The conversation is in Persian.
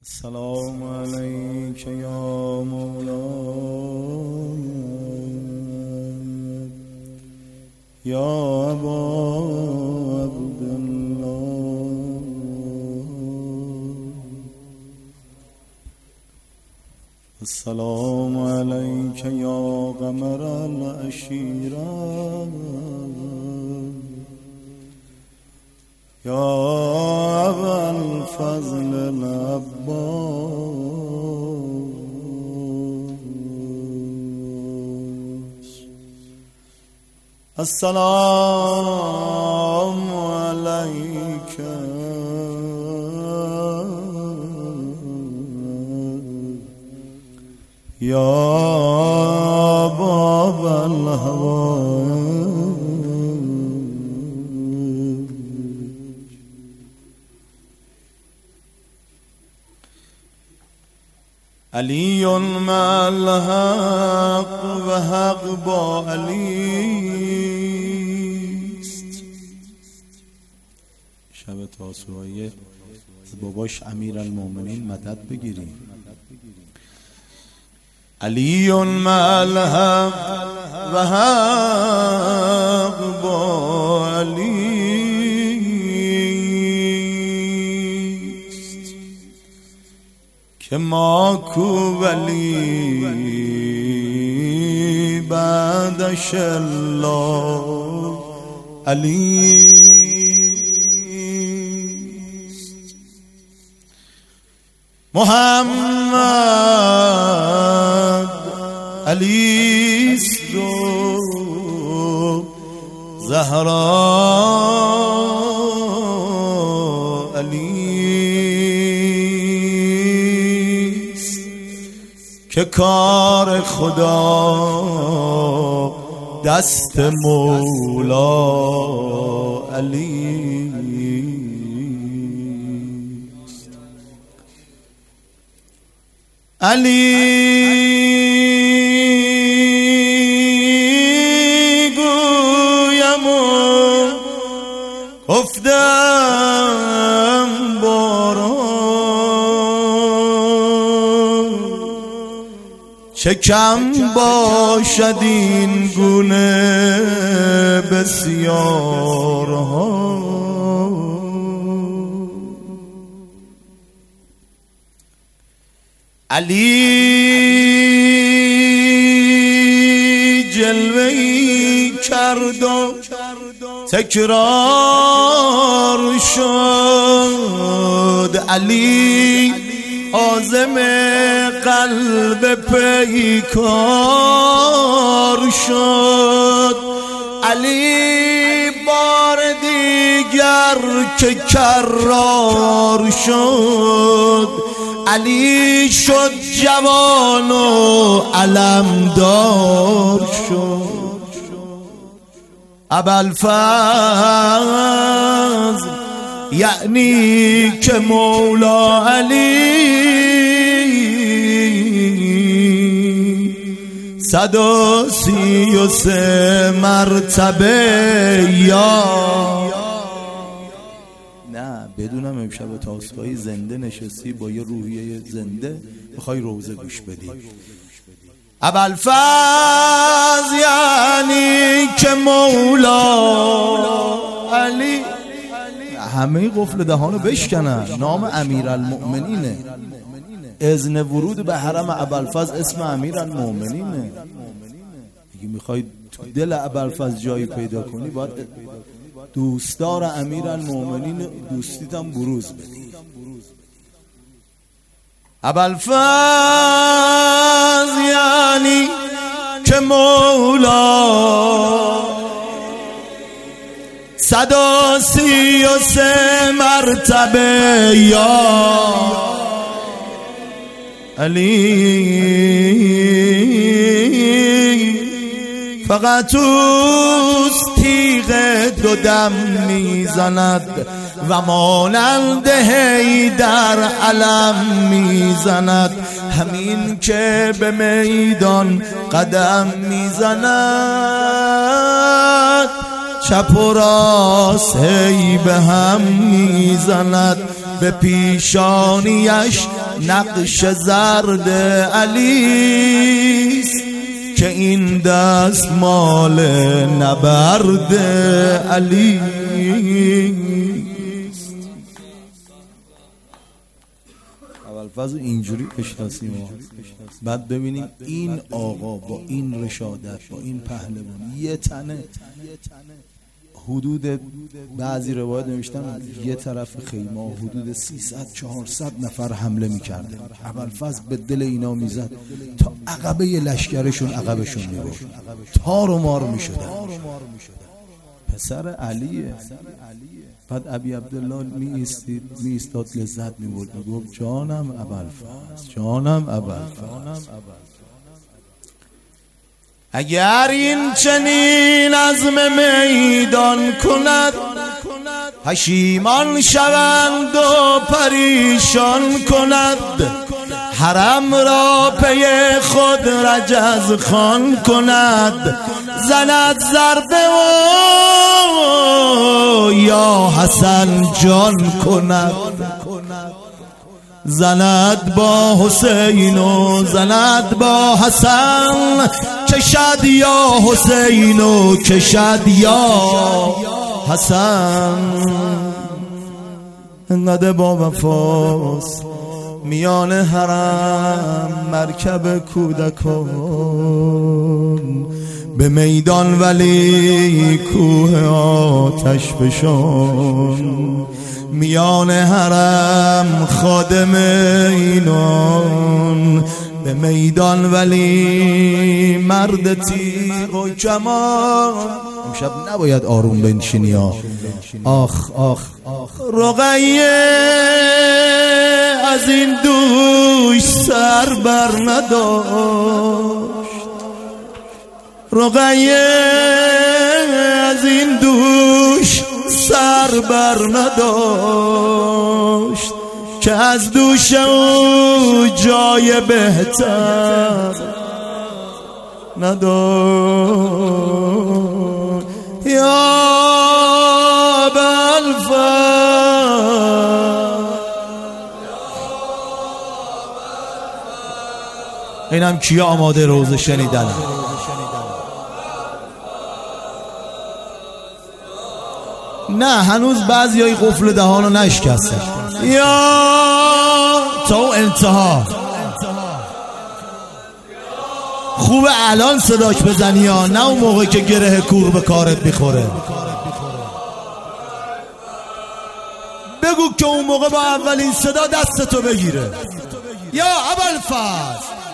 السلام عليك يا مولاي يا أبا عبد الله. السلام عليك يا قمر العشيرة يا أبا الفضل العباس. السلام عليك يا باب الهوى. علی مع الحق و حق با علیست. شب تاسوعی از باباش امیرالمومنین مدد بگیریم. علی مع الحق و حق با علیست که ما کو ولی بعدش الله علیست. محمد علیست و زهرا علیست که کار خدا دست مولا علیست. علی گویم و گفتم باران چه کم باشد این گونه بسیارها. علی جلوه‌ای کرد و تکرار شد. علی عازم قلب پیکار شد. علی بار دیگر که کرار شد. علی شد جوان و علمدار شد. ابوالفضل یعنی که مولا علی 133 مرتبه یا نه بدونم امشب تاسوعی زنده نشستی با یه روحیه زنده بخوای روزه گوش بدی. ابوالفضل یعنی که مولا علی. همه قفل دهانو بشکنن. نام امیرالمؤمنینه. اذن ورود به حرم ابوالفضل اسم امیرالمؤمنینه. اگه میخوای تو دل ابوالفضل جایی پیدا کنی باید دوستدار امیرالمؤمنین دوستیت هم بروز بدی. ابوالفضل یعنی که مولا 133 مرتبه یا علی. فقط اوست تیغ دو دم میزند و مانند حیدر علم میزند. همین که به میدان قدم میزند چپ و راست هی به هم میزند. به پیشانیش نقش زرد علیست که این دست مال نبرد علی. ابوالفضل اینجوری بشناسیم، بعد ببینیم این آقا با این رشادت، با این پهلوان، یه تنه حدود بعضی روایت نوشتن یه طرف خیمه حدود 300-400 نفر حمله میکرده. ابوالفضل به دل اینا میزد تا عقبه لشکرشون عقبشون میبرد، تار و مار میشدن. پسر علیه. بعد ابی عبدالله میایستاد لذت میبرد، میگفت جانم ابوالفضل، جانم ابوالفضل. اگر این چنین عزم میدان کند، پشیمان شوند و پریشان کند. حرم را پی خود رجز خان کند، زند ضربه و یا حسن جان کند. زند با حسین و زند با حسن، کشد یا حسین و کشد یا حسن. انقدر با وفاست میان حرم مرکب کودکان، به میدان ولی کوه آتش فشان. میان حرم خادم اینان، به میدان ولی مرد تیغ و کمان. امشب نباید آروم بنشینی ها. آخ آخ رقیه از این دوش سر بر نداشت، رقیه از این دوش سر بر نداشت، که از دوش او جای بهتر نداشت. یا ابوالفضل. اینم کیا آماده روز شنیدن؟ نه هنوز بعضیای قفل دهانو نشکستن. یا تا انتها. خوبه الان صداش بزنی یا نه اون موقع که گره کور به کارت میخوره. بگو که اون موقع با اولین صدا دستتو بگیره. یا ابوالفضل.